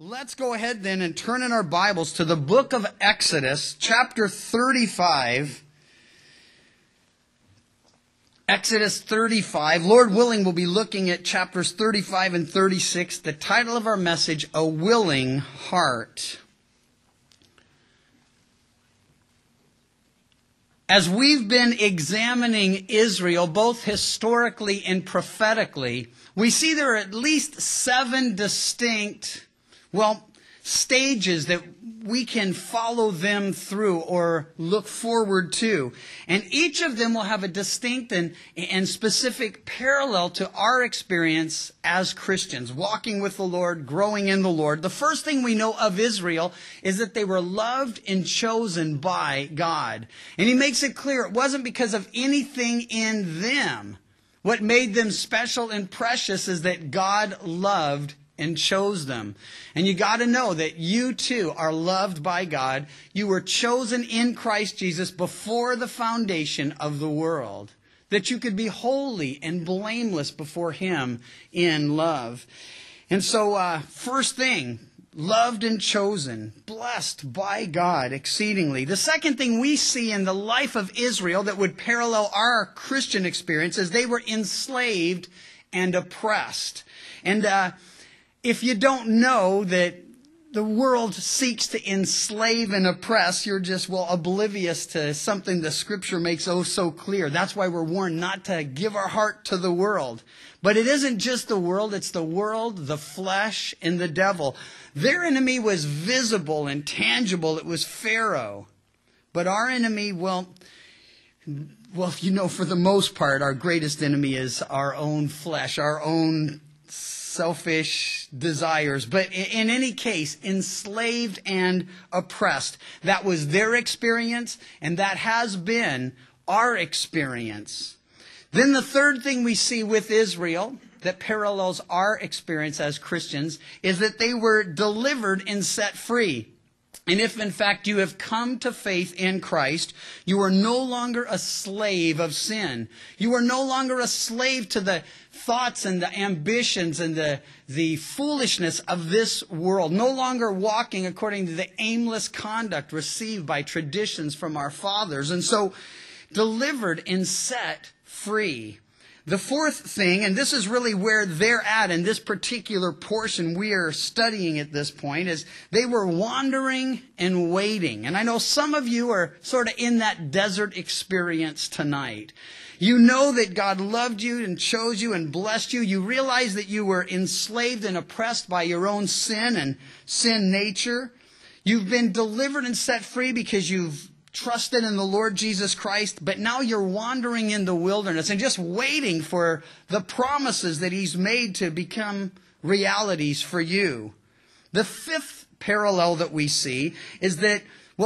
Let's go ahead then and turn in our Bibles to the book of Exodus, chapter 35. Exodus 35. Lord willing, we'll be looking at chapters 35 and 36. The title of our message, A Willing Heart. As we've been examining Israel, both historically and prophetically, we see there are at least 7 distinct stages that we can follow them through or look forward to. And each of them will have a distinct and specific parallel to our experience as Christians, walking with the Lord, growing in the Lord. The first thing we know of Israel is that they were loved and chosen by God. And he makes it clear it wasn't because of anything in them. What made them special and precious is that God loved and chose them. And you got to know that you too are loved by God. You were chosen in Christ Jesus before the foundation of the world, that you could be holy and blameless before Him in love. And so, first thing, loved and chosen, blessed by God exceedingly. The second thing we see in the life of Israel that would parallel our Christian experience is they were enslaved and oppressed. And if you don't know that the world seeks to enslave and oppress, you're just, oblivious to something the Scripture makes so clear. That's why we're warned not to give our heart to the world. But it isn't just the world, it's the world, the flesh, and the devil. Their enemy was visible and tangible. It was Pharaoh. But our enemy, for the most part, our greatest enemy is our own flesh, our own selfish desires. But in any case, enslaved and oppressed. That was their experience, and that has been our experience. Then the third thing we see with Israel that parallels our experience as Christians is that they were delivered and set free. And if, in fact, you have come to faith in Christ, you are no longer a slave of sin. You are no longer a slave to the thoughts and the ambitions and the foolishness of this world. No longer walking according to the aimless conduct received by traditions from our fathers. And so, delivered and set free. The fourth thing, and this is really where they're at in this particular portion we are studying at this point, is they were wandering and waiting. And I know some of you are sort of in that desert experience tonight. You know that God loved you and chose you and blessed you. You realize that you were enslaved and oppressed by your own sin and sin nature. You've been delivered and set free because you've trusted in the Lord Jesus Christ, but now you're wandering in the wilderness and just waiting for the promises that He's made to become realities for you. The fifth parallel that we see is that,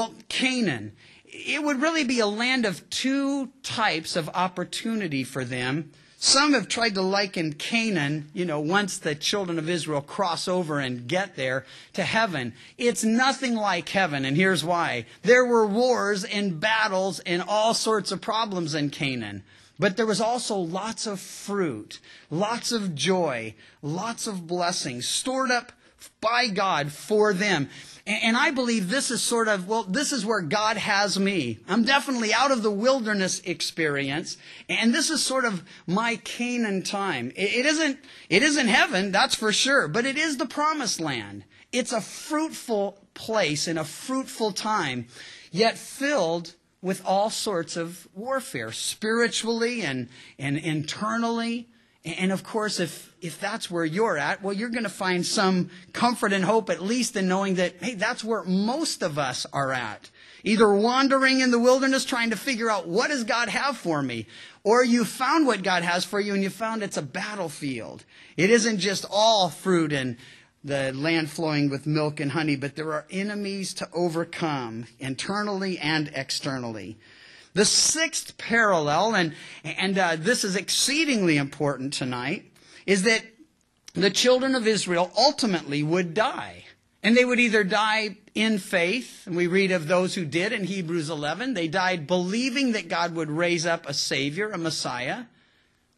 Canaan, it would really be a land of 2 types of opportunity for them. Some have tried to liken Canaan, once the children of Israel cross over and get there, to heaven. It's nothing like heaven, and here's why. There were wars and battles and all sorts of problems in Canaan. But there was also lots of fruit, lots of joy, lots of blessings stored up by God for them. And I believe this is this is where God has me. I'm definitely out of the wilderness experience, and this is sort of my Canaan time. It isn't heaven, that's for sure, but it is the promised land. It's a fruitful place and a fruitful time, yet filled with all sorts of warfare, spiritually and internally. And of course, if that's where you're at, you're going to find some comfort and hope, at least in knowing that, hey, that's where most of us are at. Either wandering in the wilderness trying to figure out, what does God have for me? Or you found what God has for you and you found it's a battlefield. It isn't just all fruit and the land flowing with milk and honey, but there are enemies to overcome internally and externally. The sixth parallel, and this is exceedingly important tonight, is that the children of Israel ultimately would die. And they would either die in faith, and we read of those who did in Hebrews 11. They died believing that God would raise up a Savior, a Messiah.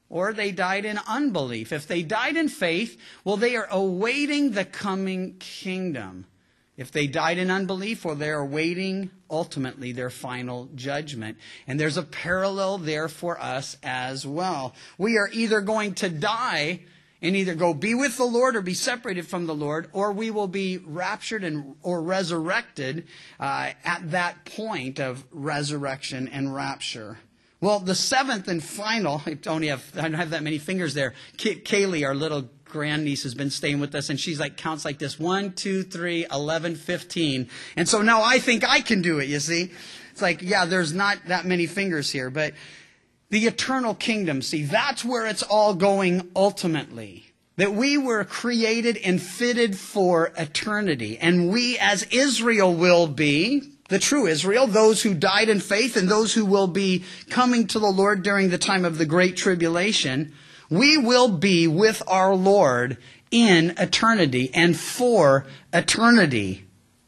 or they died in unbelief. If they died in faith, well, they are awaiting the coming kingdom. If they died in unbelief, well, they're awaiting ultimately their final judgment. And there's a parallel there for us as well. We are either going to die and either go be with the Lord or be separated from the Lord, or we will be raptured or resurrected at that point of resurrection and rapture. Well, the seventh and final, I don't have that many fingers there. Kaylee, our little grandniece, has been staying with us, and she's counts like this: 1, 2, 3, 11, 15. And so now I think I can do it, you see. It's there's not that many fingers here, but the eternal kingdom, see, that's where it's all going ultimately. That we were created and fitted for eternity. And we as Israel will be, the true Israel, those who died in faith and those who will be coming to the Lord during the time of the Great Tribulation, we will be with our Lord in eternity and for eternity.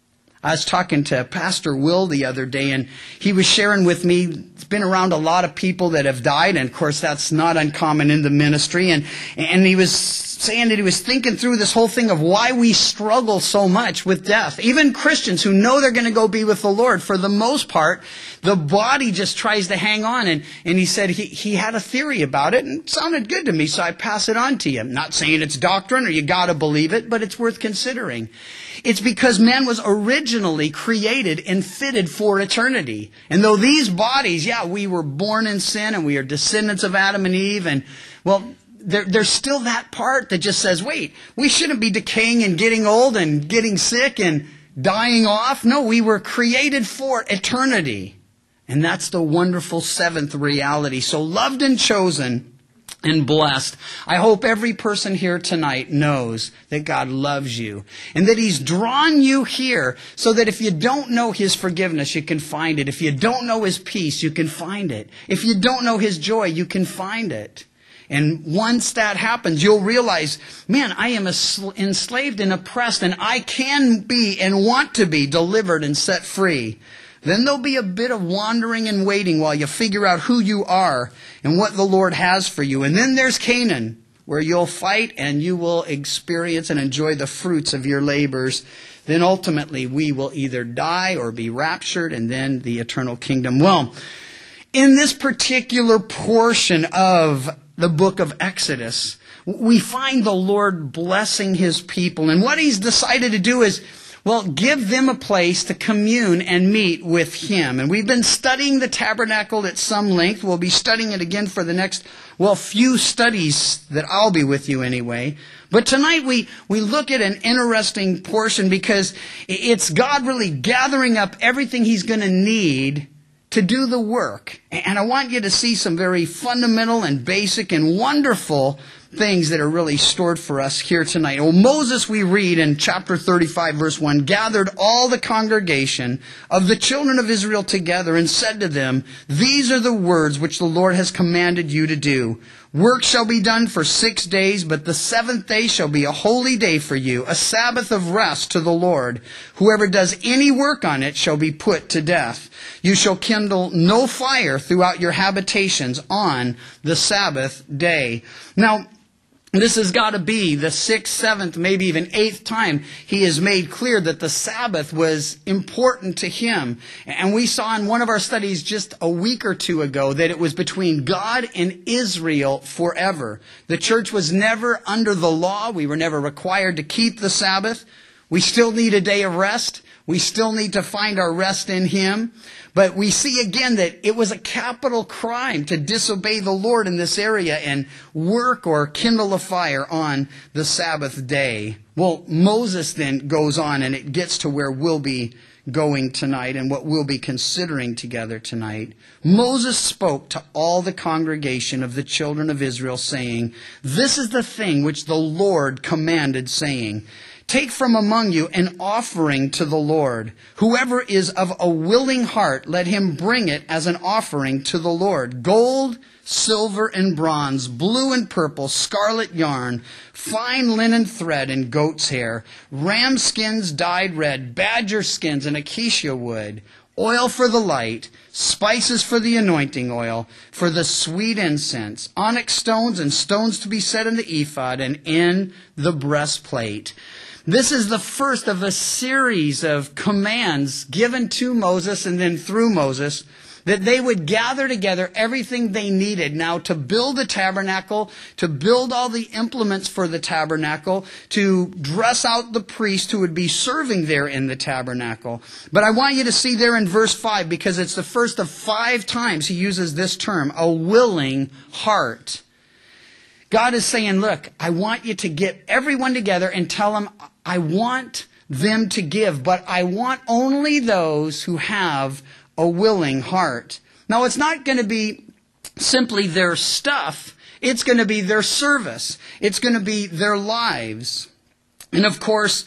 I was talking to Pastor Will the other day, and he was sharing with me, he's been around a lot of people that have died, and of course that's not uncommon in the ministry, and he was saying that he was thinking through this whole thing of why we struggle so much with death. Even Christians who know they're going to go be with the Lord, for the most part, the body just tries to hang on, and he said he had a theory about it, and it sounded good to me, so I pass it on to you. I'm not saying it's doctrine or you got to believe it, but it's worth considering. It's because man was originally created and fitted for eternity. And though these bodies, we were born in sin and we are descendants of Adam and Eve, and well, there's still that part that just says, wait, we shouldn't be decaying and getting old and getting sick and dying off. No, we were created for eternity. And that's the wonderful seventh reality. So loved and chosen and blessed. I hope every person here tonight knows that God loves you and that He's drawn you here so that if you don't know His forgiveness, you can find it. If you don't know His peace, you can find it. If you don't know His joy, you can find it. And once that happens, you'll realize, man, I am enslaved and oppressed, and I can be and want to be delivered and set free. Then there'll be a bit of wandering and waiting while you figure out who you are and what the Lord has for you. And then there's Canaan, where you'll fight and you will experience and enjoy the fruits of your labors. Then ultimately we will either die or be raptured, and then the eternal kingdom. Well, in this particular portion of the book of Exodus, we find the Lord blessing His people. And what He's decided to do is, give them a place to commune and meet with Him. And we've been studying the tabernacle at some length. We'll be studying it again for the next, few studies that I'll be with you anyway. But tonight we look at an interesting portion because it's God really gathering up everything He's going to need to do the work. And I want you to see some very fundamental and basic and wonderful things that are really stored for us here tonight. Well, Moses, we read in chapter 35, verse 1, gathered all the congregation of the children of Israel together and said to them, "These are the words which the Lord has commanded you to do. Work shall be done for 6 days, but the seventh day shall be a holy day for you, a Sabbath of rest to the Lord. Whoever does any work on it shall be put to death. You shall kindle no fire throughout your habitations on the Sabbath day." Now, this has got to be the 6th, 7th, maybe even 8th time He has made clear that the Sabbath was important to Him. And we saw in one of our studies just a week or two ago that it was between God and Israel forever. The church was never under the law. We were never required to keep the Sabbath. We still need a day of rest. We still need to find our rest in Him. But we see again that it was a capital crime to disobey the Lord in this area and work or kindle a fire on the Sabbath day. Well, Moses then goes on, and it gets to where we'll be going tonight and what we'll be considering together tonight. Moses spoke to all the congregation of the children of Israel, saying, "This is the thing which the Lord commanded, saying, Take from among you an offering to the Lord. Whoever is of a willing heart, let him bring it as an offering to the Lord. Gold, silver, and bronze, blue and purple, scarlet yarn, fine linen thread and goat's hair, ram skins dyed red, badger skins and acacia wood, oil for the light, spices for the anointing oil, for the sweet incense, onyx stones and stones to be set in the ephod and in the breastplate. This is the first of a series of commands given to Moses and then through Moses, that they would gather together everything they needed now to build the tabernacle, to build all the implements for the tabernacle, to dress out the priest who would be serving there in the tabernacle. But I want you to see there in verse 5, because it's the first of 5 times he uses this term, a willing heart. God is saying, look, I want you to get everyone together and tell them, I want them to give, but I want only those who have a willing heart. Now, it's not going to be simply their stuff. It's going to be their service. It's going to be their lives. And of course,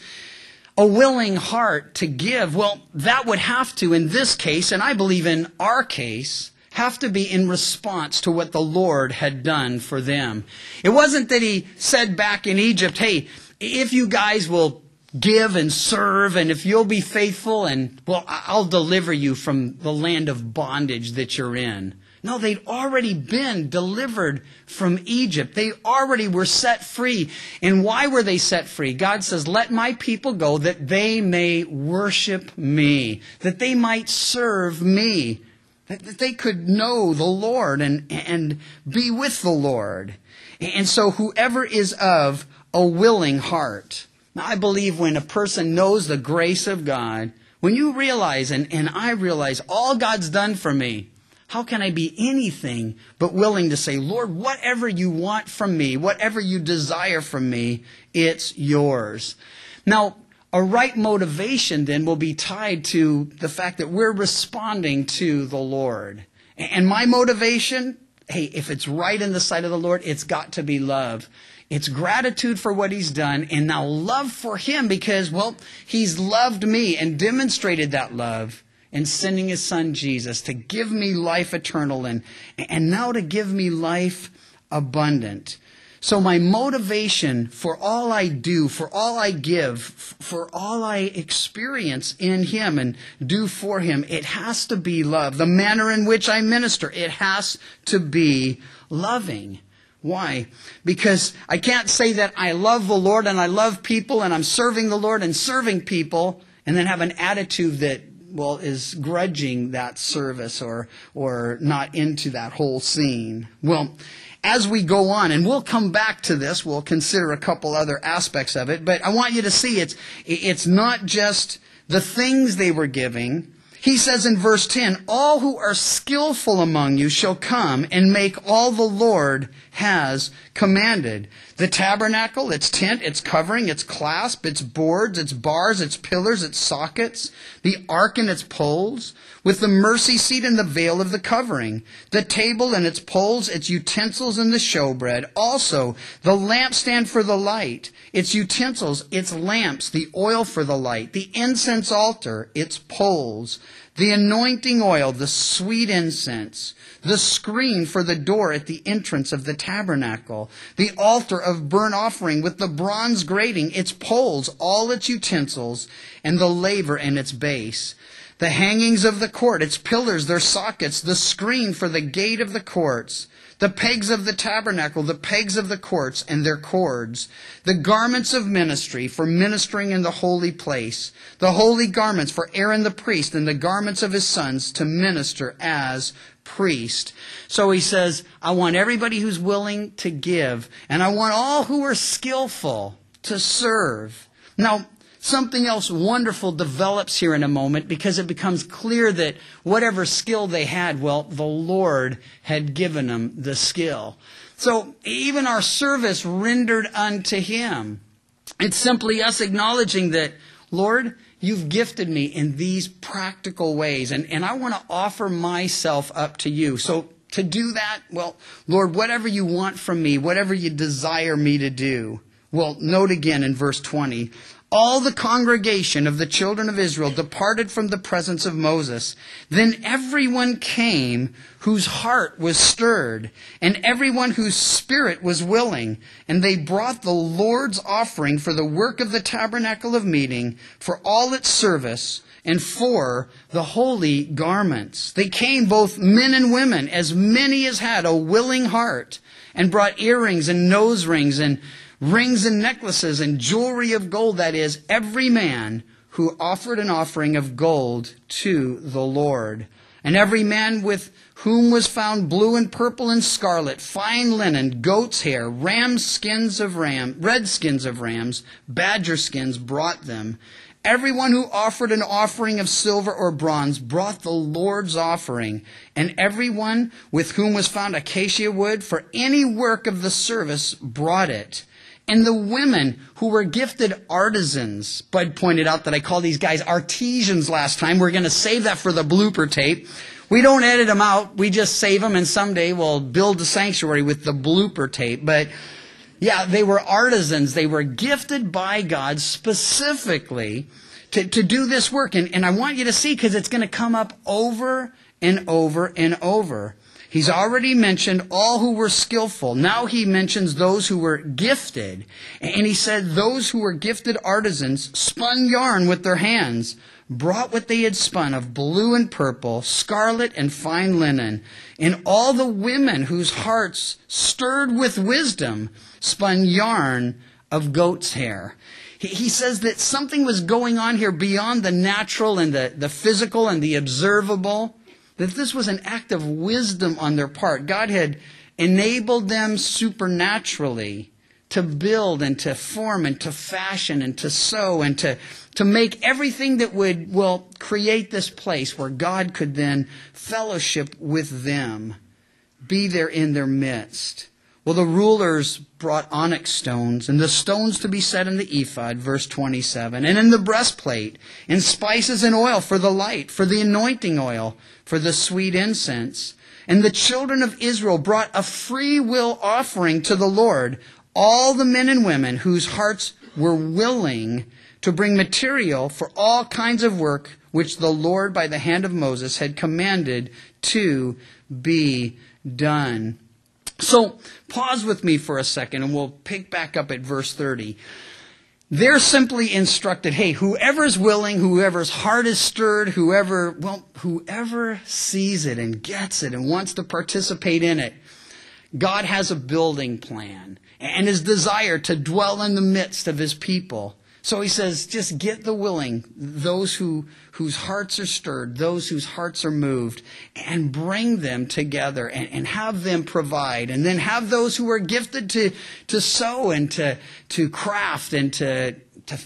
a willing heart to give, well, that would have to, in this case, and I believe in our case, have to be in response to what the Lord had done for them. It wasn't that he said back in Egypt, hey, if you guys will give and serve, and if you'll be faithful, and, well, I'll deliver you from the land of bondage that you're in. No, they'd already been delivered from Egypt. They already were set free. And why were they set free? God says, let my people go that they may worship me, that they might serve me, that they could know the Lord and be with the Lord. And so whoever is of a willing heart. Now, I believe when a person knows the grace of God, when you realize, and I realize, all God's done for me, how can I be anything but willing to say, Lord, whatever you want from me, whatever you desire from me, it's yours. Now, a right motivation then will be tied to the fact that we're responding to the Lord. And my motivation, hey, if it's right in the sight of the Lord, it's got to be love. It's gratitude for what he's done, and now love for him because, well, he's loved me and demonstrated that love in sending his son Jesus to give me life eternal and now to give me life abundant. So my motivation for all I do, for all I give, for all I experience in him and do for him, it has to be love. The manner in which I minister, it has to be loving. Why? Because I can't say that I love the Lord and I love people and I'm serving the Lord and serving people and then have an attitude that, well, is grudging that service or not into that whole scene. Well, as we go on, and we'll come back to this, we'll consider a couple other aspects of it, but I want you to see it's not just the things they were giving. He says in verse 10, all who are skillful among you shall come and make all the Lord has commanded. The tabernacle, its tent, its covering, its clasp, its boards, its bars, its pillars, its sockets, the ark and its poles, with the mercy seat and the veil of the covering, the table and its poles, its utensils and the showbread, also the lampstand for the light, its utensils, its lamps, the oil for the light, the incense altar, its poles, the anointing oil, the sweet incense, the screen for the door at the entrance of the tabernacle, the altar of burnt offering with the bronze grating, its poles, all its utensils, and the laver and its base, the hangings of the court, its pillars, their sockets, the screen for the gate of the courts, the pegs of the tabernacle, the pegs of the courts and their cords, the garments of ministry for ministering in the holy place, the holy garments for Aaron the priest and the garments of his sons to minister as priest. So he says, I want everybody who's willing to give, and I want all who are skillful to serve. Now, something else wonderful develops here in a moment because it becomes clear that whatever skill they had, well, the Lord had given them the skill. So even our service rendered unto him, it's simply us acknowledging that, Lord, you've gifted me in these practical ways, and I want to offer myself up to you. So to do that, well, Lord, whatever you want from me, whatever you desire me to do. Well, note again in verse 20, all the congregation of the children of Israel departed from the presence of Moses. Then everyone came whose heart was stirred, and everyone whose spirit was willing. And they brought the Lord's offering for the work of the tabernacle of meeting, for all its service, and for the holy garments. They came, both men and women, as many as had a willing heart, and brought earrings and nose rings and rings and necklaces and jewelry of gold, that is, every man who offered an offering of gold to the Lord. And every man with whom was found blue and purple and scarlet, fine linen, goat's hair, red skins of rams, badger skins brought them. Everyone who offered an offering of silver or bronze brought the Lord's offering, and everyone with whom was found acacia wood for any work of the service brought it. And the women who were gifted artisans, Bud pointed out that I called these guys artisans last time. We're going to save that for the blooper tape. We don't edit them out. We just save them, and someday we'll build the sanctuary with the blooper tape. But yeah, they were artisans. They were gifted by God specifically to do this work. And I want you to see, because it's going to come up over and over and over. He's already mentioned all who were skillful. Now he mentions those who were gifted. And he said those who were gifted artisans spun yarn with their hands, brought what they had spun of blue and purple, scarlet and fine linen. And all the women whose hearts stirred with wisdom spun yarn of goat's hair. He says that something was going on here beyond the natural and the physical and the observable, that this was an act of wisdom on their part. God had enabled them supernaturally to build and to form and to fashion and to sew and to make everything that would, create this place where God could then fellowship with them, be there in their midst. Well, the rulers brought onyx stones, and the stones to be set in the ephod, verse 27, and in the breastplate, and spices and oil for the light, for the anointing oil, for the sweet incense. And the children of Israel brought a free will offering to the Lord, all the men and women whose hearts were willing to bring material for all kinds of work which the Lord by the hand of Moses had commanded to be done. So pause with me for a second and we'll pick back up at verse 30. They're simply instructed, hey, whoever's willing, whoever's heart is stirred, whoever sees it and gets it and wants to participate in it, God has a building plan and his desire to dwell in the midst of his people. So he says, just get the willing, those whose hearts are stirred, those whose hearts are moved, and bring them together and have them provide. And then have those who are gifted to sew and to craft and to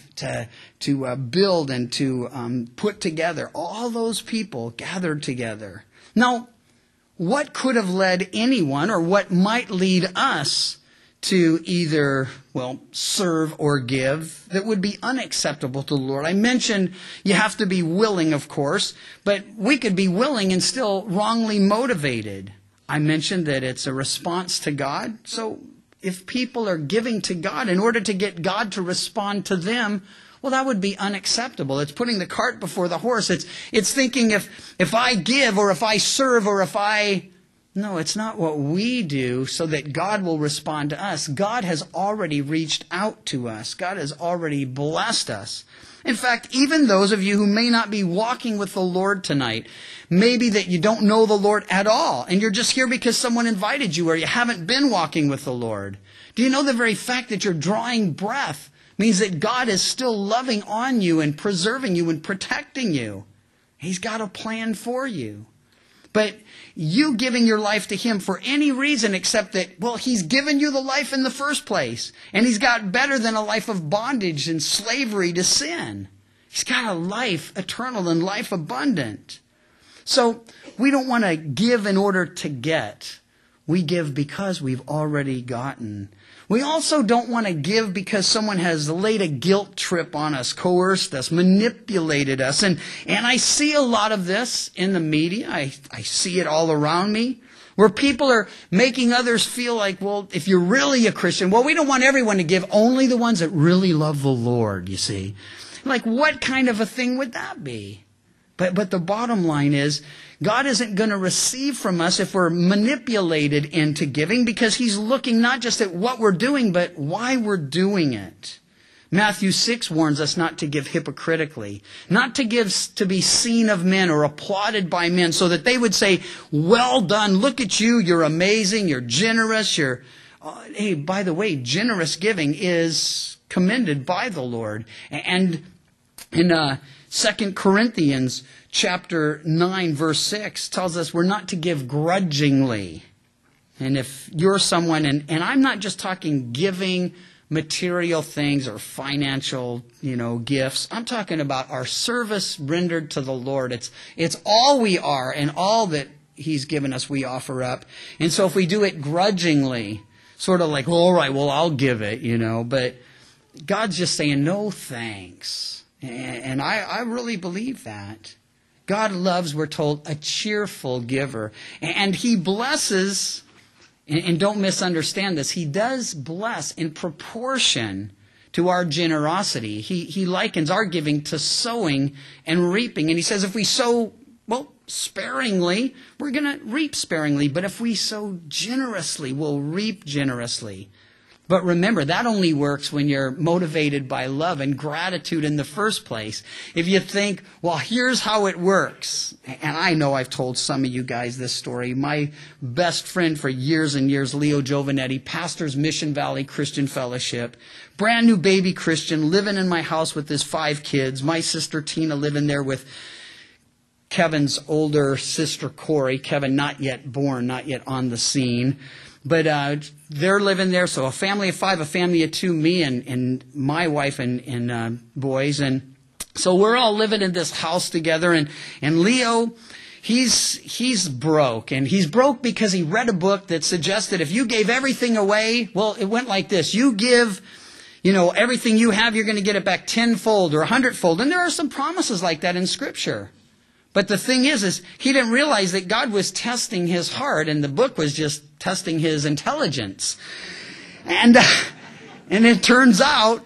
build and to put together. All those people gathered together. Now, what could have led anyone, or what might lead us to either, serve or give that would be unacceptable to the Lord? I mentioned you have to be willing, of course, but we could be willing and still wrongly motivated. I mentioned that it's a response to God. So if people are giving to God in order to get God to respond to them, that would be unacceptable. It's putting the cart before the horse. It's thinking if I give or if I serve or if I... No, it's not what we do so that God will respond to us. God has already reached out to us. God has already blessed us. In fact, even those of you who may not be walking with the Lord tonight, maybe that you don't know the Lord at all, and you're just here because someone invited you or you haven't been walking with the Lord. Do you know the very fact that you're drawing breath means that God is still loving on you and preserving you and protecting you? He's got a plan for you. But you giving your life to him for any reason except that, he's given you the life in the first place. And he's got better than a life of bondage and slavery to sin. He's got a life eternal and life abundant. So we don't want to give in order to get. We give because we've already gotten. We also don't want to give because someone has laid a guilt trip on us, coerced us, manipulated us. And I see a lot of this in the media. I see it all around me, where people are making others feel like, if you're really a Christian, we don't want everyone to give, only the ones that really love the Lord, you see. Like, what kind of a thing would that be? But the bottom line is, God isn't going to receive from us if we're manipulated into giving, because he's looking not just at what we're doing, but why we're doing it. Matthew 6 warns us not to give hypocritically, not to give to be seen of men or applauded by men so that they would say, well done, look at you, you're amazing, you're generous, hey, by the way, generous giving is commended by the Lord. And in 2 Corinthians chapter 9, verse 6 tells us we're not to give grudgingly. And if you're someone, and I'm not just talking giving material things or financial, gifts. I'm talking about our service rendered to the Lord. It's all we are, and all that He's given us we offer up. And so if we do it grudgingly, sort of like, well, all right, well, I'll give it, but God's just saying, no thanks. And I really believe that. God loves, we're told, a cheerful giver. And He blesses. And don't misunderstand this. He does bless in proportion to our generosity. He likens our giving to sowing and reaping. And He says if we sow, sparingly, we're going to reap sparingly. But if we sow generously, we'll reap generously. But remember, that only works when you're motivated by love and gratitude in the first place. If you think, well, here's how it works. And I know I've told some of you guys this story. My best friend for years and years, Leo Giovanetti, pastors Mission Valley Christian Fellowship, brand new baby Christian, living in my house with his 5 kids. My sister Tina living there with Kevin's older sister Corey. Kevin not yet born, not yet on the scene. But they're living there, so a family of 5, a family of 2, me and my wife and boys. And so we're all living in this house together. And Leo, he's broke. And he's broke because he read a book that suggested if you gave everything away, well, it went like this. You give, everything you have, you're going to get it back 10-fold or 100-fold. And there are some promises like that in Scripture. But the thing is he didn't realize that God was testing his heart, and the book was just testing his intelligence. And it turns out,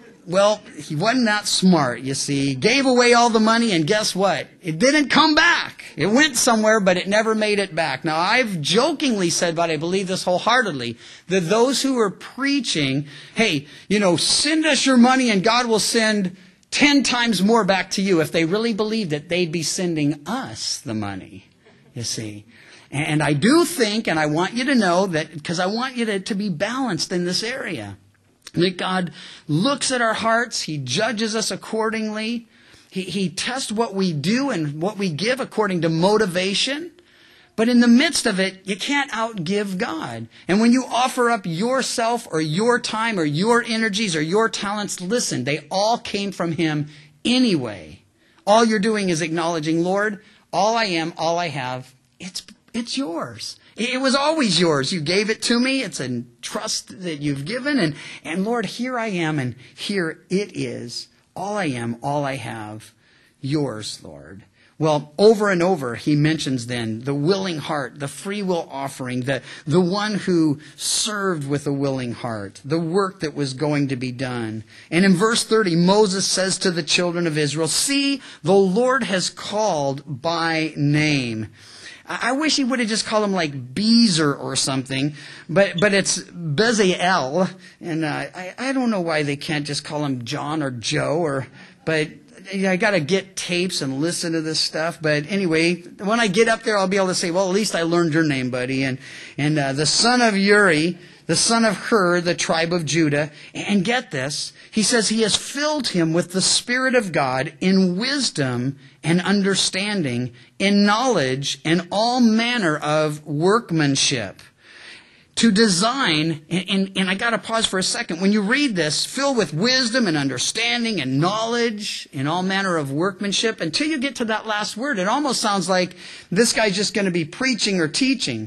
he wasn't that smart, you see. He gave away all the money, and guess what? It didn't come back. It went somewhere, but it never made it back. Now, I've jokingly said, but I believe this wholeheartedly, that those who are preaching, hey, send us your money and God will send 10 times more back to you, if they really believed that they'd be sending us the money, you see. And I do think, and I want you to know that, because I want you to be balanced in this area, that God looks at our hearts, He judges us accordingly, He tests what we do and what we give according to motivation. But in the midst of it, you can't outgive God. And when you offer up yourself or your time or your energies or your talents, listen, they all came from Him anyway. All you're doing is acknowledging, Lord, all I am, all I have, it's yours. It was always yours. You gave it to me. It's a trust that you've given. And Lord, here I am, and here it is. All I am, all I have, yours, Lord. Well, over and over, he mentions then the willing heart, the free will offering, the one who served with a willing heart, the work that was going to be done. And in verse 30, Moses says to the children of Israel, see, the Lord has called by name. I wish he would have just called him like Beezer or something, but it's Bezalel, and I don't know why they can't just call him John or Joe, but I got to get tapes and listen to this stuff. But anyway, when I get up there, I'll be able to say, well, at least I learned your name, buddy. And the son of Uri, the son of Hur, the tribe of Judah. And get this, he says he has filled him with the Spirit of God in wisdom and understanding, in knowledge and all manner of workmanship. To design, and I got to pause for a second. When you read this, filled with wisdom and understanding and knowledge and all manner of workmanship, until you get to that last word, it almost sounds like this guy's just going to be preaching or teaching.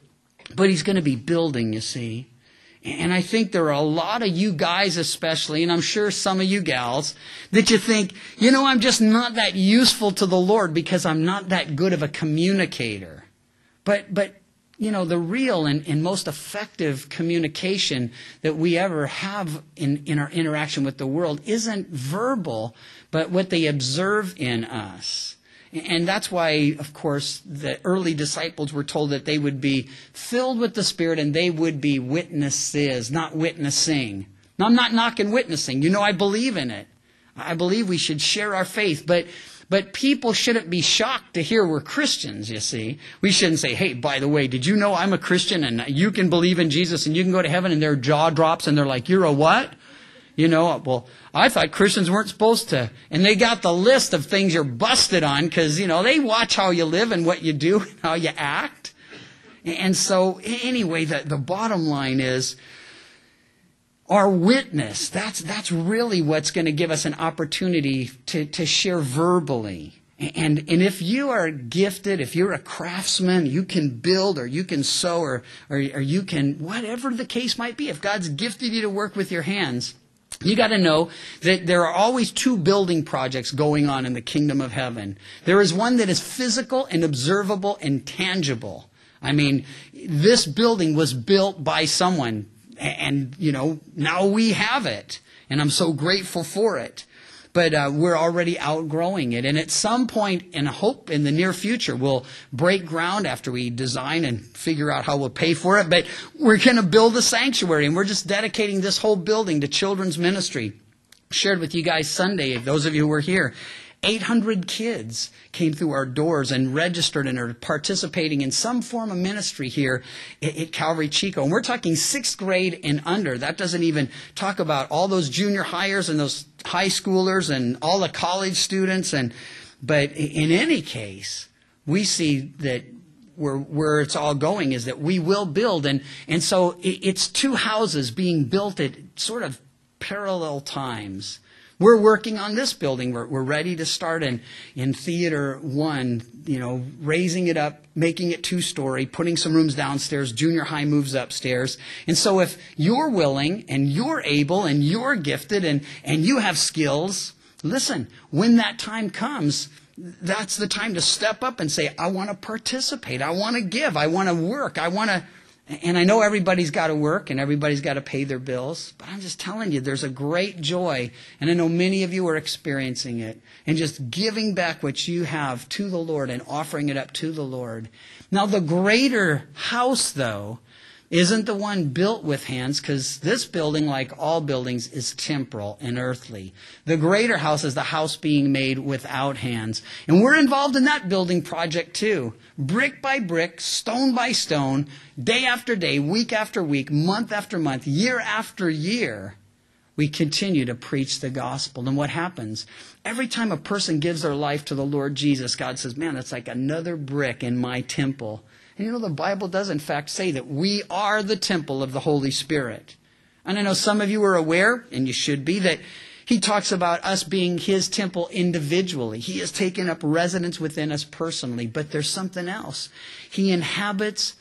But he's going to be building, you see. And I think there are a lot of you guys especially, and I'm sure some of you gals, that you think, I'm just not that useful to the Lord because I'm not that good of a communicator. But the real and most effective communication that we ever have in our interaction with the world isn't verbal, but what they observe in us. And that's why, of course, the early disciples were told that they would be filled with the Spirit and they would be witnesses, not witnessing. Now, I'm not knocking witnessing. You know, I believe in it. I believe we should share our faith, but people shouldn't be shocked to hear we're Christians, you see. We shouldn't say, hey, by the way, did you know I'm a Christian and you can believe in Jesus and you can go to heaven, and their jaw drops and they're like, you're a what? You know, well, I thought Christians weren't supposed to. And they got the list of things you're busted on because, you know, they watch how you live and what you do and how you act. And so anyway, the bottom line is, our witness, that's really what's going to give us an opportunity to share verbally. And if you are gifted, if you're a craftsman, you can build or you can sew or you can, whatever the case might be, if God's gifted you to work with your hands, you got to know that there are always two building projects going on in the kingdom of heaven. There is one that is physical and observable and tangible. I mean, this building was built by someone. And, you know, now we have it. And I'm so grateful for it. But we're already outgrowing it. And at some point, and I hope in the near future, we'll break ground after we design and figure out how we'll pay for it. But we're going to build a sanctuary. And we're just dedicating this whole building to children's ministry. Shared with you guys Sunday, those of you who were here. 800 kids came through our doors and registered and are participating in some form of ministry here at Calvary Chico. And we're talking 6th grade and under. That doesn't even talk about all those junior hires and those high schoolers and all the college students. But in any case, we see that where it's all going is that we will build. And so it's two houses being built at sort of parallel times. We're working on this building. We're ready to start in Theater 1, you know, raising it up, making it 2-story, putting some rooms downstairs. Junior high moves upstairs. And so if you're willing and you're able and you're gifted and you have skills, listen, when that time comes, that's the time to step up and say, I want to participate. I want to give. I want to work. And I know everybody's got to work and everybody's got to pay their bills, but I'm just telling you, there's a great joy, and I know many of you are experiencing it, and just giving back what you have to the Lord and offering it up to the Lord. Now, the greater house, though, isn't the one built with hands, because this building, like all buildings, is temporal and earthly. The greater house is the house being made without hands. And we're involved in that building project too. Brick by brick, stone by stone, day after day, week after week, month after month, year after year, we continue to preach the gospel. And what happens? Every time a person gives their life to the Lord Jesus, God says, man, it's like another brick in my temple. And you know, the Bible does in fact say that we are the temple of the Holy Spirit. And I know some of you are aware, and you should be, that he talks about us being his temple individually. He has taken up residence within us personally. But there's something else. He inhabits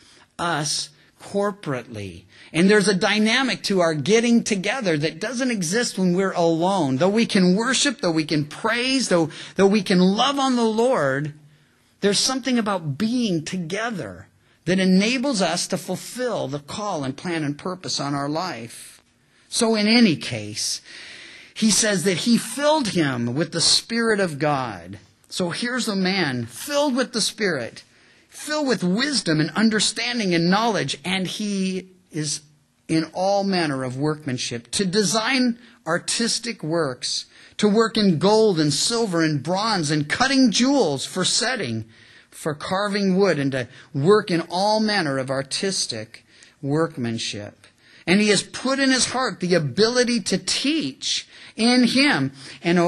us corporately. And there's a dynamic to our getting together that doesn't exist when we're alone. Though we can worship, though we can praise, though we can love on the Lord, there's something about being together that enables us to fulfill the call and plan and purpose on our life. So in any case, he says that he filled him with the Spirit of God. So here's a man filled with the Spirit, filled with wisdom and understanding and knowledge, and he is in all manner of workmanship, to design artistic works, to work in gold and silver and bronze and cutting jewels for setting, for carving wood, and to work in all manner of artistic workmanship. And he has put in his heart the ability to teach in him. And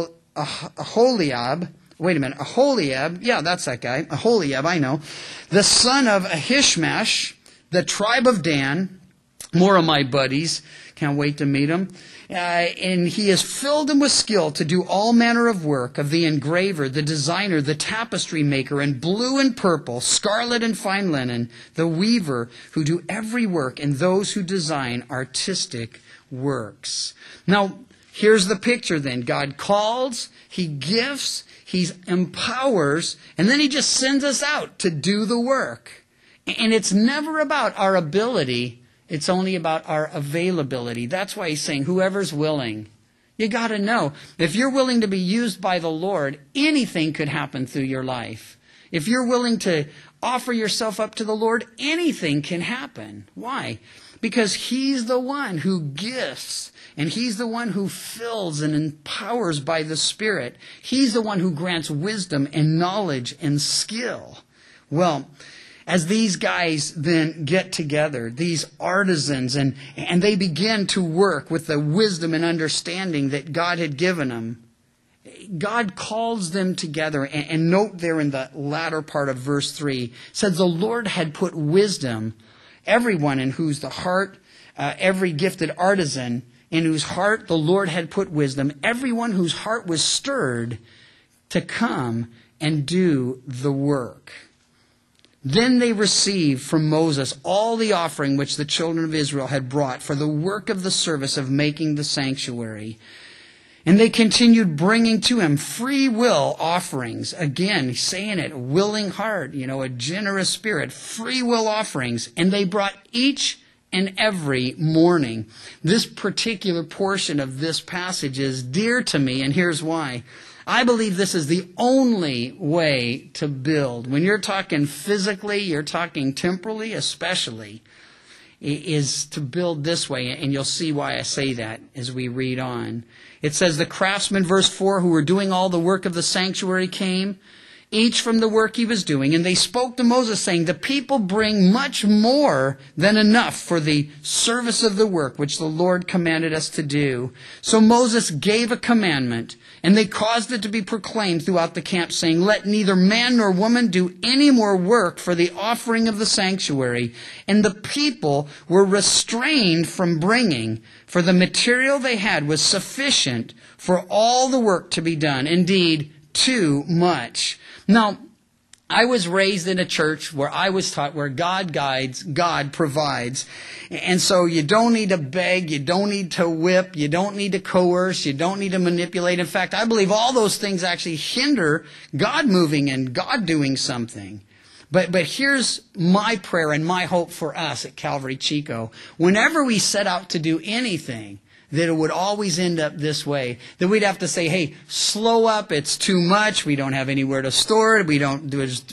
Aholiab, yeah, that's that guy, Aholiab, I know, the son of Ahishmash, the tribe of Dan, more of my buddies, can't wait to meet him. And he has filled him with skill to do all manner of work, of the engraver, the designer, the tapestry maker, and blue and purple, scarlet and fine linen, the weaver, who do every work, and those who design artistic works. Now, here's the picture then. God calls, he gifts, he empowers, and then he just sends us out to do the work. And it's never about our ability. It's only about our availability. That's why he's saying whoever's willing. You got to know, if you're willing to be used by the Lord, anything could happen through your life. If you're willing to offer yourself up to the Lord, anything can happen. Why? Because he's the one who gifts And he's the one who fills and empowers by the Spirit. He's the one who grants wisdom and knowledge and skill. Well, as these guys then get together, these artisans, and they begin to work with the wisdom and understanding that God had given them, God calls them together, and note there in the latter part of verse 3, says the Lord had put wisdom, everyone in whose the heart, every gifted artisan, in whose heart the Lord had put wisdom, everyone whose heart was stirred to come and do the work. Then they received from Moses all the offering which the children of Israel had brought for the work of the service of making the sanctuary. And they continued bringing to him free will offerings. Again, saying it, willing heart, a generous spirit, free will offerings. And they brought each and every morning. This particular portion of this passage is dear to me, and here's why. I believe this is the only way to build. When you're talking physically, you're talking temporally especially, is to build this way. And you'll see why I say that as we read on. It says, the craftsmen, verse 4, who were doing all the work of the sanctuary came, each from the work he was doing. And they spoke to Moses, saying, the people bring much more than enough for the service of the work which the Lord commanded us to do. So Moses gave a commandment, and they caused it to be proclaimed throughout the camp, saying, let neither man nor woman do any more work for the offering of the sanctuary. And the people were restrained from bringing, for the material they had was sufficient for all the work to be done. Indeed, too much. Now, I was raised in a church where I was taught where God guides, God provides. And so you don't need to beg, you don't need to whip, you don't need to coerce, you don't need to manipulate. In fact, I believe all those things actually hinder God moving and God doing something. But here's my prayer and my hope for us at Calvary Chico. Whenever we set out to do anything, that it would always end up this way. That we'd have to say, hey, slow up, it's too much, we don't have anywhere to store it, we don't do it,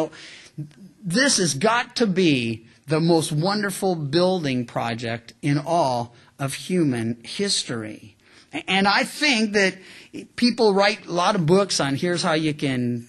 This has got to be the most wonderful building project in all of human history. And I think that people write a lot of books on here's how you can,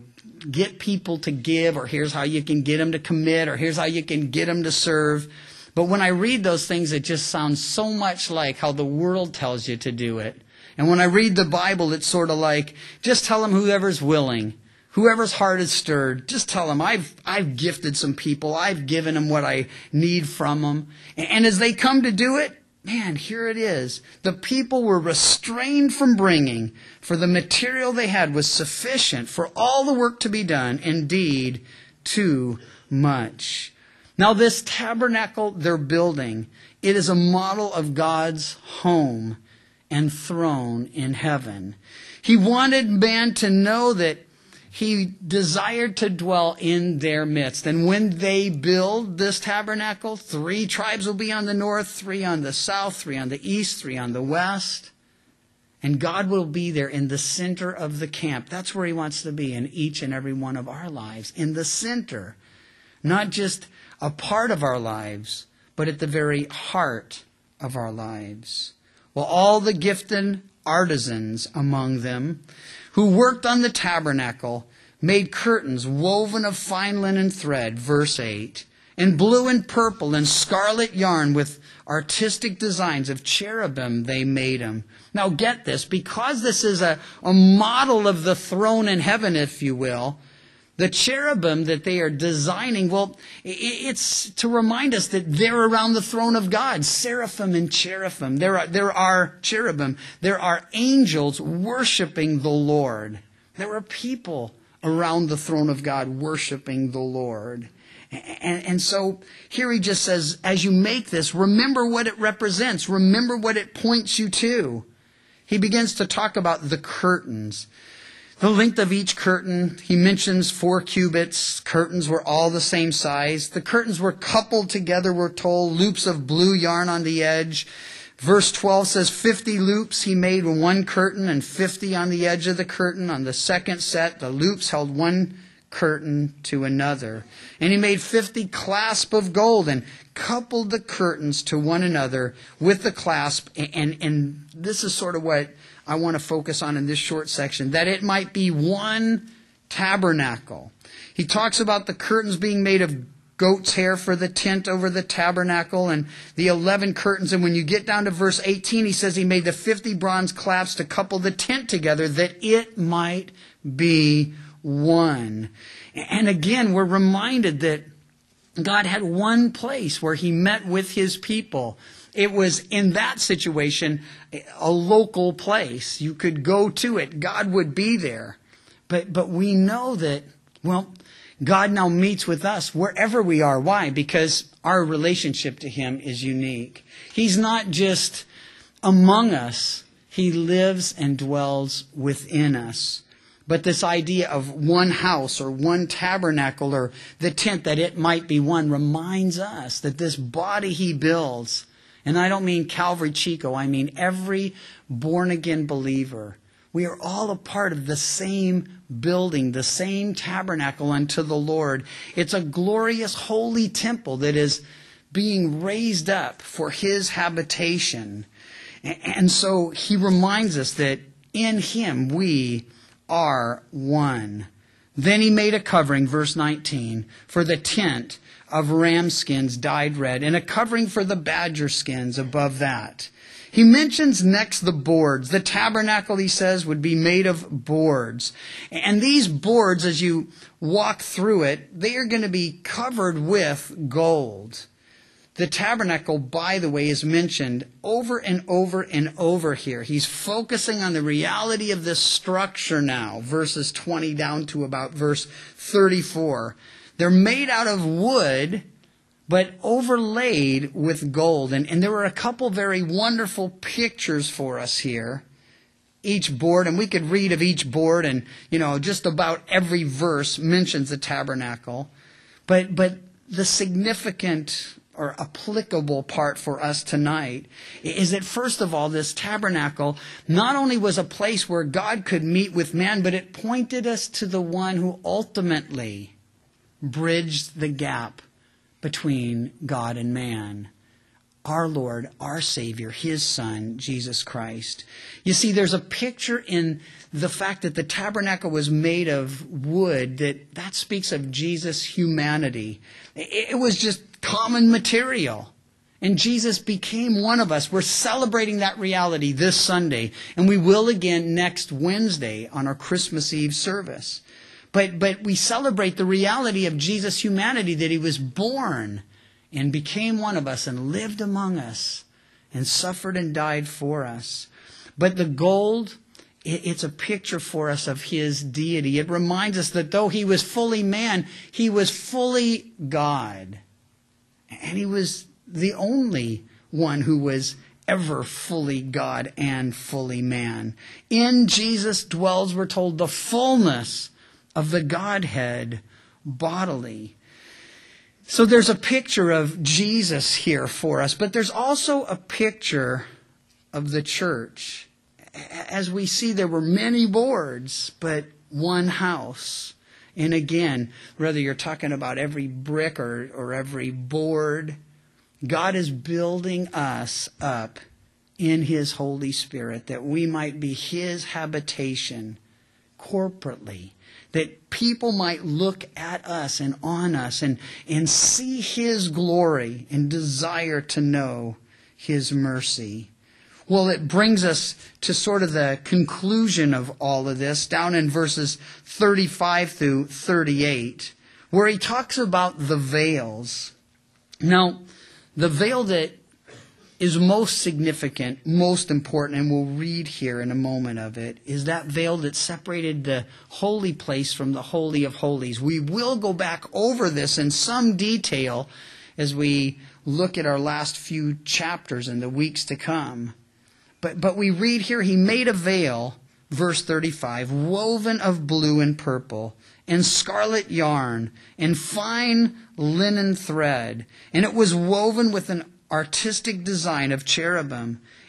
get people to give, or here's how you can get them to commit, or here's how you can get them to serve. But when I read those things, it just sounds so much like how the world tells you to do it. And when I read the Bible, it's sort of like, just tell them whoever's willing, whoever's heart is stirred, just tell them, I've gifted some people, I've given them what I need from them. And as they come to do it, man, here it is. The people were restrained from bringing, for the material they had was sufficient for all the work to be done, indeed, too much. Now, this tabernacle they're building, it is a model of God's home and throne in heaven. He wanted man to know that he desired to dwell in their midst. And when they build this tabernacle, 3 tribes will be on the north, 3 on the south, 3 on the east, 3 on the west. And God will be there in the center of the camp. That's where he wants to be in each and every one of our lives, in the center. Not just a part of our lives, but at the very heart of our lives. Well, all the gifted artisans among them who worked on the tabernacle made curtains woven of fine linen thread, verse 8, and blue and purple and scarlet yarn with artistic designs of cherubim they made them. Now get this, because this is a model of the throne in heaven, if you will, the cherubim that they are designing, well, it's to remind us that they're around the throne of God. Seraphim and cherubim. There are cherubim. There are angels worshiping the Lord. There are people around the throne of God worshiping the Lord. And so here he just says, as you make this, remember what it represents. Remember what it points you to. He begins to talk about the curtains. The length of each curtain, he mentions 4 cubits. Curtains were all the same size. The curtains were coupled together, we're told, loops of blue yarn on the edge. Verse 12 says 50 loops he made in one curtain and 50 on the edge of the curtain. On the second set, the loops held one curtain to another. And he made 50 clasps of gold and coupled the curtains to one another with the clasp. And this is sort of what I want to focus on in this short section, that it might be one tabernacle. He talks about the curtains being made of goat's hair for the tent over the tabernacle and the 11 curtains. And when you get down to verse 18, he says he made the 50 bronze clasps to couple the tent together that it might be one. And again, we're reminded that God had one place where he met with his people. It was in that situation a local place. You could go to it. God would be there. But we know that, well, God now meets with us wherever we are. Why? Because our relationship to him is unique. He's not just among us. He lives and dwells within us. But this idea of one house or one tabernacle or the tent that it might be one reminds us that this body he builds, and I don't mean Calvary Chico, I mean every born-again believer, we are all a part of the same building, the same tabernacle unto the Lord. It's a glorious holy temple that is being raised up for his habitation. And so he reminds us that in him we are one. Then he made a covering, verse 19, for the tent of ram skins dyed red, and a covering for the badger skins above that. He mentions next the boards. The tabernacle, he says, would be made of boards. And these boards, as you walk through it, they are going to be covered with gold. The tabernacle, by the way, is mentioned over and over and over here. He's focusing on the reality of this structure now, verses 20 down to about verse 34. They're made out of wood, but overlaid with gold. And there were a couple very wonderful pictures for us here. Each board, and we could read of each board, and, just about every verse mentions the tabernacle. But the significant or applicable part for us tonight is that, first of all, this tabernacle not only was a place where God could meet with man, but it pointed us to the one who ultimately bridged the gap between God and man, our Lord, our Savior, his Son, Jesus Christ. You see, there's a picture in the fact that the tabernacle was made of wood that speaks of Jesus' humanity. It was just common material. And Jesus became one of us. We're celebrating that reality this Sunday, and we will again next Wednesday on our Christmas Eve service. But we celebrate the reality of Jesus' humanity, that he was born and became one of us and lived among us and suffered and died for us. But the gold, it's a picture for us of his deity. It reminds us that though he was fully man, he was fully God. And he was the only one who was ever fully God and fully man. In Jesus dwells, we're told, the fullness of the Godhead bodily. So there's a picture of Jesus here for us, but there's also a picture of the church. As we see, there were many boards, but one house. And again, whether you're talking about every brick or every board, God is building us up in his Holy Spirit that we might be his habitation corporately, that people might look at us and on us and see his glory and desire to know his mercy. Well, it brings us to sort of the conclusion of all of this, down in verses 35 through 38, where he talks about the veils. Now, the veil that is most significant, most important, and we'll read here in a moment of it, is that veil that separated the holy place from the Holy of Holies. We will go back over this in some detail as we look at our last few chapters in the weeks to come. But we read here, he made a veil, verse 35, woven of blue and purple, and scarlet yarn, and fine linen thread. And it was woven with an artistic design of cherubim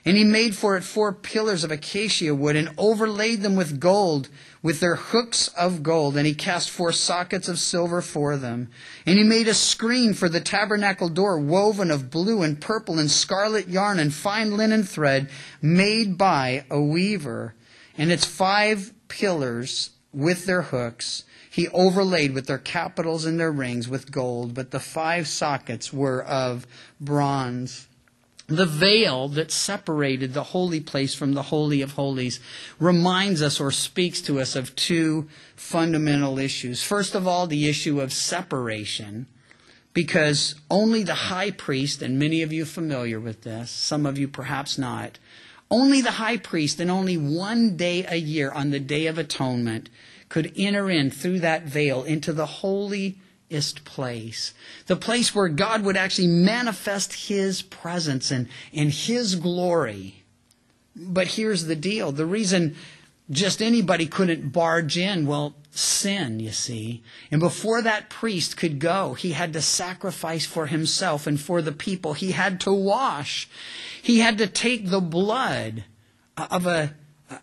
And he made for it 4 pillars of acacia wood and overlaid them with gold, with their hooks of gold. And he cast 4 sockets of silver for them. And he made a screen for the tabernacle door, woven of blue and purple and scarlet yarn and fine linen thread, made by a weaver. And its 5 pillars with their hooks he overlaid with their capitals and their rings with gold, but the 5 sockets were of bronze. The veil that separated the holy place from the Holy of Holies reminds us or speaks to us of 2 fundamental issues. First of all, the issue of separation, because only the high priest, and many of you are familiar with this, some of you perhaps not, only the high priest and only 1 day a year on the Day of Atonement could enter in through that veil into the holiest place, the place where God would actually manifest his presence and his glory. But here's the deal. The reason just anybody couldn't barge in, well, sin, you see. And before that priest could go, he had to sacrifice for himself and for the people. He had to wash. He had to take the blood of a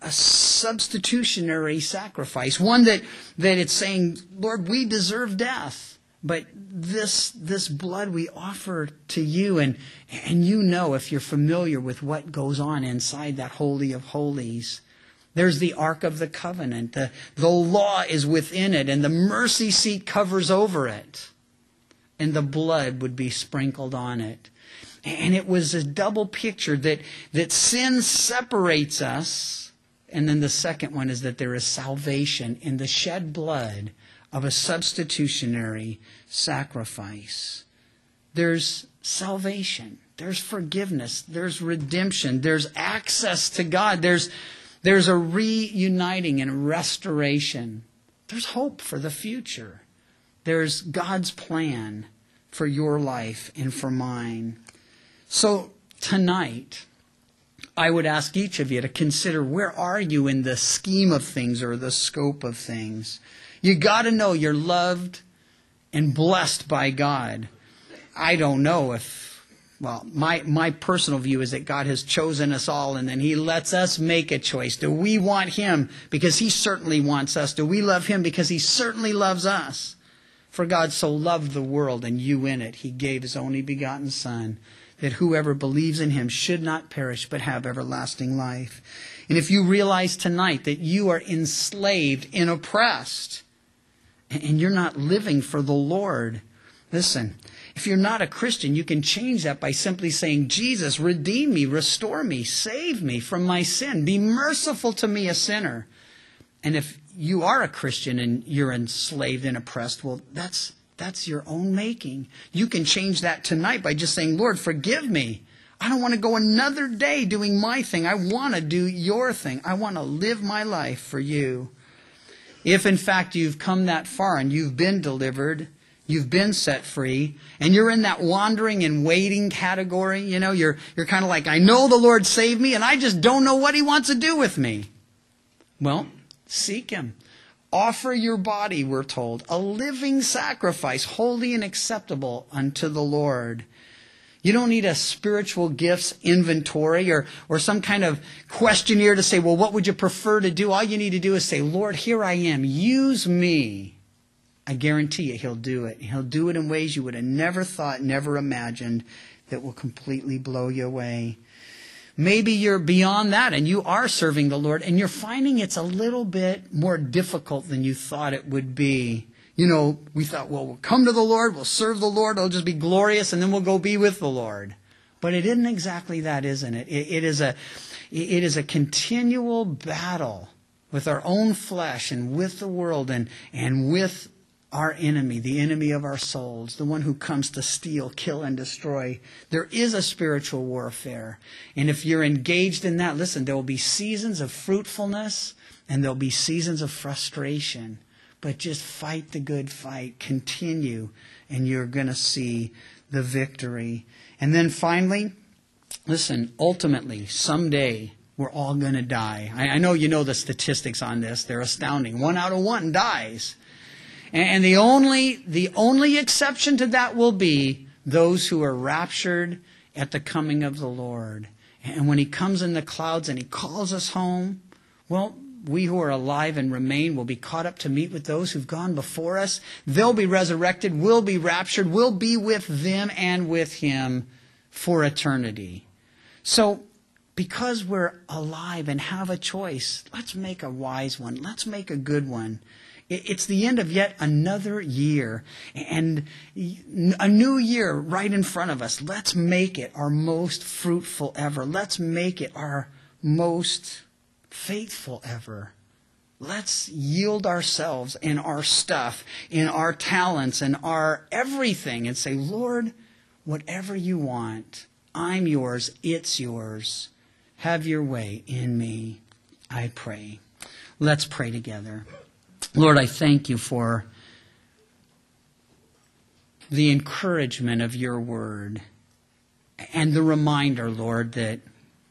substitutionary sacrifice, one that it's saying, Lord, we deserve death, but this blood we offer to you, and you know, if you're familiar with what goes on inside that Holy of Holies, there's the Ark of the Covenant, the law is within it, and the mercy seat covers over it, and the blood would be sprinkled on it. And it was a double picture that sin separates us. And then the second one is that there is salvation in the shed blood of a substitutionary sacrifice. There's salvation. There's forgiveness. There's redemption. There's access to God. There's a reuniting and restoration. There's hope for the future. There's God's plan for your life and for mine. So tonight, I would ask each of you to consider, where are you in the scheme of things or the scope of things? You got to know you're loved and blessed by God. I don't know if, well, my personal view is that God has chosen us all and then he lets us make a choice. Do we want him because he certainly wants us? Do we love him because he certainly loves us? For God so loved the world, and you in it, he gave his only begotten Son, that whoever believes in him should not perish but have everlasting life. And if you realize tonight that you are enslaved and oppressed, and you're not living for the Lord, listen, if you're not a Christian, you can change that by simply saying, Jesus, redeem me, restore me, save me from my sin. Be merciful to me, a sinner. And if you are a Christian and you're enslaved and oppressed, well, that's your own making. You can change that tonight by just saying, Lord, forgive me. I don't want to go another day doing my thing. I want to do your thing. I want to live my life for you. If, in fact, you've come that far and you've been delivered, you've been set free, and you're in that wandering and waiting category, you know, you're kind of like, I know the Lord saved me, and I just don't know what he wants to do with me. Well, seek him. Offer your body, we're told, a living sacrifice, holy and acceptable unto the Lord. You don't need a spiritual gifts inventory or some kind of questionnaire to say, well, what would you prefer to do? All you need to do is say, Lord, here I am. Use me. I guarantee you he'll do it. He'll do it in ways you would have never thought, never imagined, that will completely blow you away. Maybe you're beyond that and you are serving the Lord and you're finding it's a little bit more difficult than you thought it would be. You know, we thought, well, we'll come to the Lord, we'll serve the Lord, it'll just be glorious, and then we'll go be with the Lord. But it isn't exactly that, isn't it? It is a continual battle with our own flesh and with the world and with our enemy, the enemy of our souls, the one who comes to steal, kill, and destroy. There is a spiritual warfare. And if you're engaged in that, listen, there will be seasons of fruitfulness and there'll be seasons of frustration. But just fight the good fight, continue, and you're going to see the victory. And then finally, listen, ultimately, someday we're all going to die. I know you know the statistics on this. They're astounding. 1 out of 1 dies. And the only exception to that will be those who are raptured at the coming of the Lord. And when he comes in the clouds and he calls us home, well, we who are alive and remain will be caught up to meet with those who've gone before us. They'll be resurrected. We'll be raptured. We'll be with them and with him for eternity. So, because we're alive and have a choice, let's make a wise one. Let's make a good one. It's the end of yet another year and a new year right in front of us. Let's make it our most fruitful ever. Let's make it our most faithful ever. Let's yield ourselves and our stuff, in our talents and our everything and say, Lord, whatever you want, I'm yours, it's yours. Have your way in me, I pray. Let's pray together. Lord, I thank you for the encouragement of your word and the reminder, Lord, that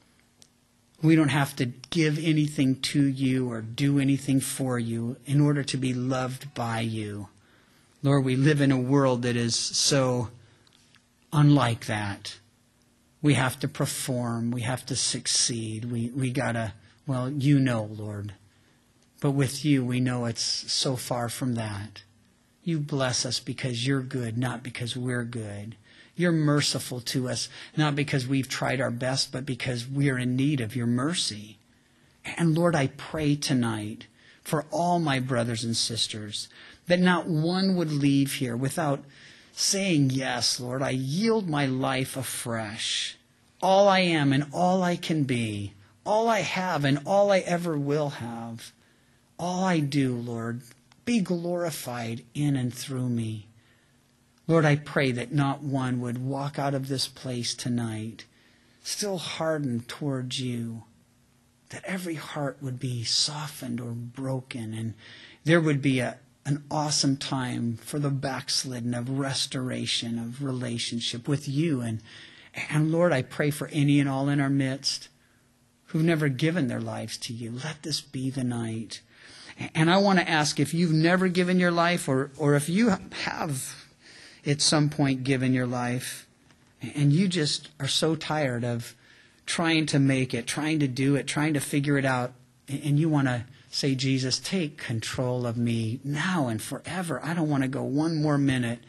we don't have to give anything to you or do anything for you in order to be loved by you. Lord, we live in a world that is so unlike that. We have to perform. We have to succeed. We gotta, well, you know, Lord. But with you, we know it's so far from that. You bless us because you're good, not because we're good. You're merciful to us, not because we've tried our best, but because we are in need of your mercy. And Lord, I pray tonight for all my brothers and sisters that not one would leave here without saying, yes, Lord, I yield my life afresh. All I am and all I can be, all I have and all I ever will have. All I do, Lord, be glorified in and through me. Lord, I pray that not one would walk out of this place tonight still hardened towards you, that every heart would be softened or broken, and there would be an awesome time for the backslidden of restoration of relationship with you. And Lord, I pray for any and all in our midst who've never given their lives to you. Let this be the night. And I want to ask, if you've never given your life, or if you have at some point given your life, and you just are so tired of trying to make it, trying to do it, trying to figure it out, and you want to say, Jesus, take control of me now and forever. I don't want to go one more minute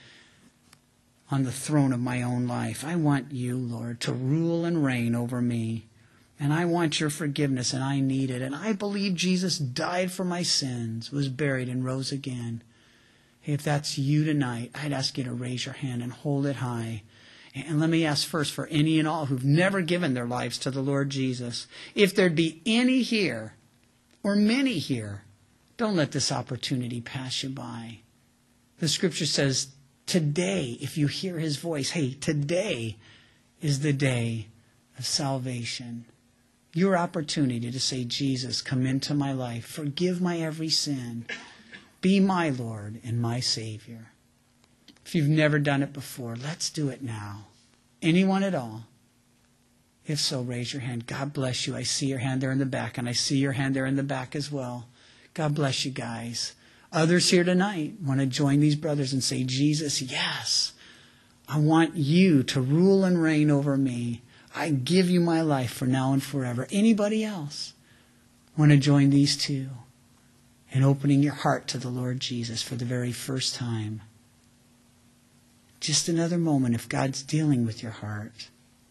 on the throne of my own life. I want you, Lord, to rule and reign over me. And I want your forgiveness, and I need it. And I believe Jesus died for my sins, was buried, and rose again. Hey, if that's you tonight, I'd ask you to raise your hand and hold it high. And let me ask first for any and all who've never given their lives to the Lord Jesus. If there'd be any here, or many here, don't let this opportunity pass you by. The scripture says, today, if you hear his voice, hey, today is the day of salvation. Your opportunity to say, Jesus, come into my life. Forgive my every sin. Be my Lord and my Savior. If you've never done it before, let's do it now. Anyone at all? If so, raise your hand. God bless you. I see your hand there in the back, and I see your hand there in the back as well. God bless you guys. Others here tonight want to join these brothers and say, Jesus, yes, I want you to rule and reign over me. I give you my life for now and forever. Anybody else want to join these two in opening your heart to the Lord Jesus for the very first time? Just another moment if God's dealing with your heart.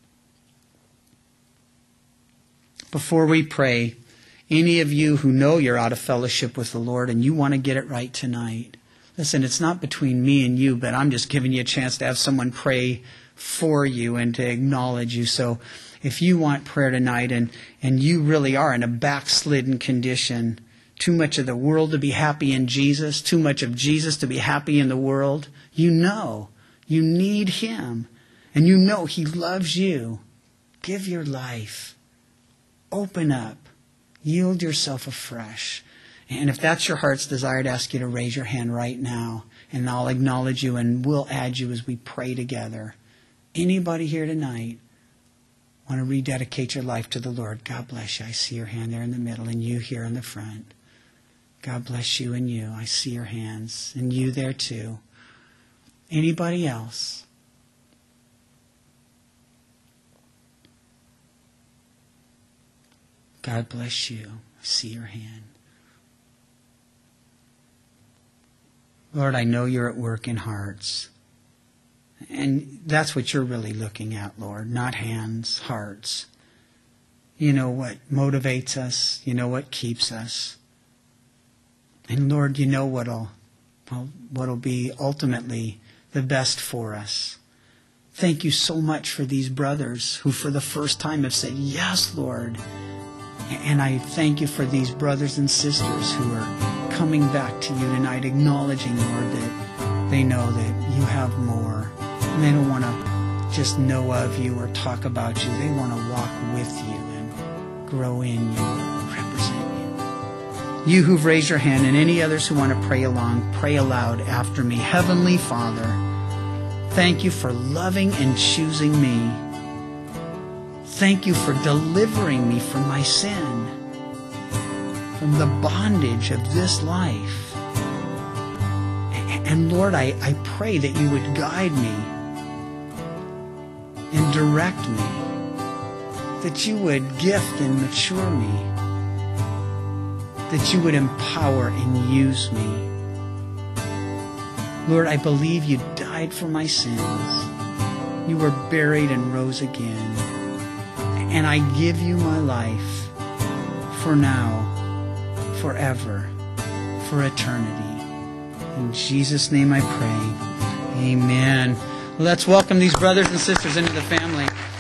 Before we pray, any of you who know you're out of fellowship with the Lord and you want to get it right tonight, listen, it's not between me and you, but I'm just giving you a chance to have someone pray for you and to acknowledge you. So if you want prayer tonight and you really are in a backslidden condition, too much of the world to be happy in Jesus, too much of Jesus to be happy in the world, you know you need him and you know he loves you. Give your life. Open up. Yield yourself afresh. And if that's your heart's desire, I'd ask you to raise your hand right now, and I'll acknowledge you and we'll add you as we pray together. Anybody here tonight want to rededicate your life to the Lord? God bless you. I see your hand there in the middle, and you here in the front. God bless you and you. I see your hands, and you there too. Anybody else? God bless you. I see your hand. Lord, I know you're at work in hearts. And that's what you're really looking at, Lord. Not hands, hearts. You know what motivates us. You know what keeps us. And Lord, you know what'll be ultimately the best for us. Thank you so much for these brothers who for the first time have said, yes, Lord. And I thank you for these brothers and sisters who are coming back to you tonight, acknowledging, Lord, that they know that you have more. And they don't want to just know of you or talk about you. They want to walk with you and grow in you, represent you. You who've raised your hand and any others who want to pray along, pray aloud after me. Heavenly Father, thank you for loving and choosing me. Thank you for delivering me from my sin, from the bondage of this life. And Lord, I pray that you would guide me and direct me, that you would gift and mature me, that you would empower and use me. Lord, I believe you died for my sins. You were buried and rose again. And I give you my life for now, forever, for eternity. In Jesus' name I pray. Amen. Let's welcome these brothers and sisters into the family.